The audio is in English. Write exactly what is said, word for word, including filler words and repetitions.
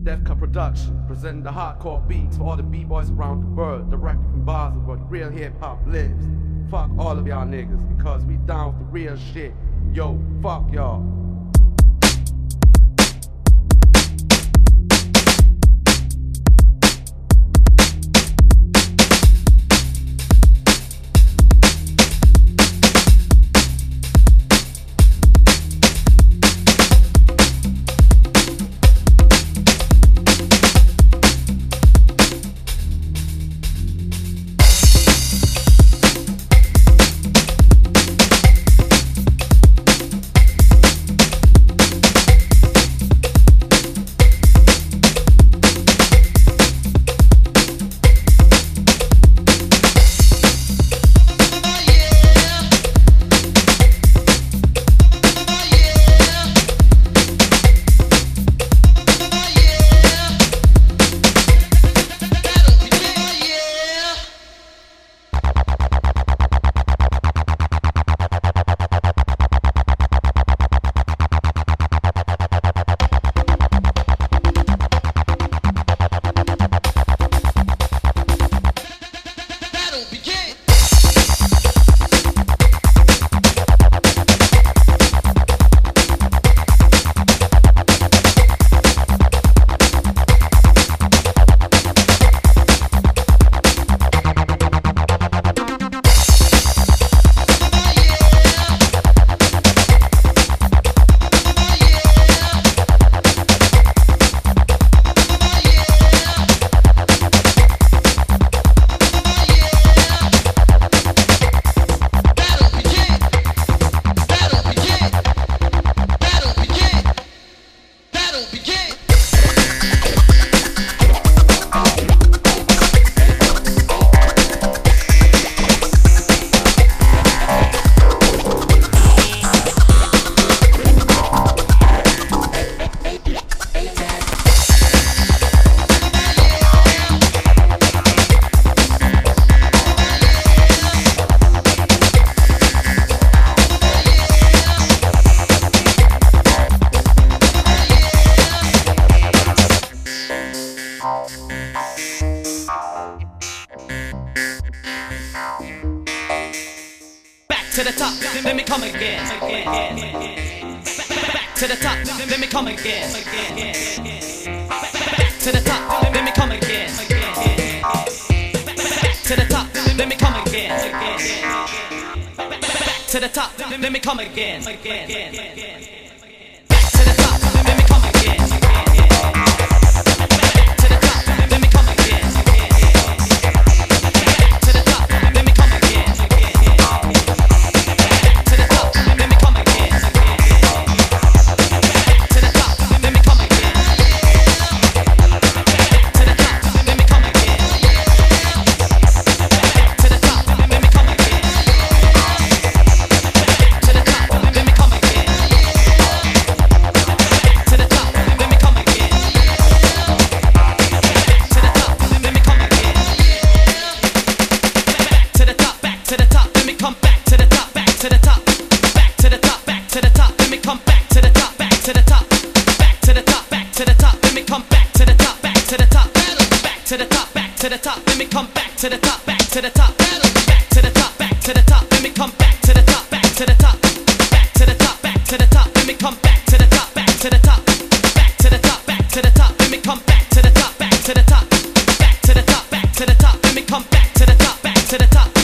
Def Cut Production, presenting the hardcore beats for all the b-boys around the world, directly from Basel where the real hip-hop lives. Fuck all of y'all niggas, because we down with the real shit. Yo, fuck y'all. To the top, let me come again. Back to the top, let me come again. Back to the top, let me come again. Back to the top, let me come again. Back to the top, let me come again. Back to the top, let me come again. To the top, back to the top, let me come back to the top, back to the top, back to the top, back to the top, let me come back to the top, back to the top, back to the top, back to the top, let me come back to the top, back to the top, back to the top, back to the top, let me come back to the top, back to the top, back to the top, back to the top, let me come back to the top, back to the top.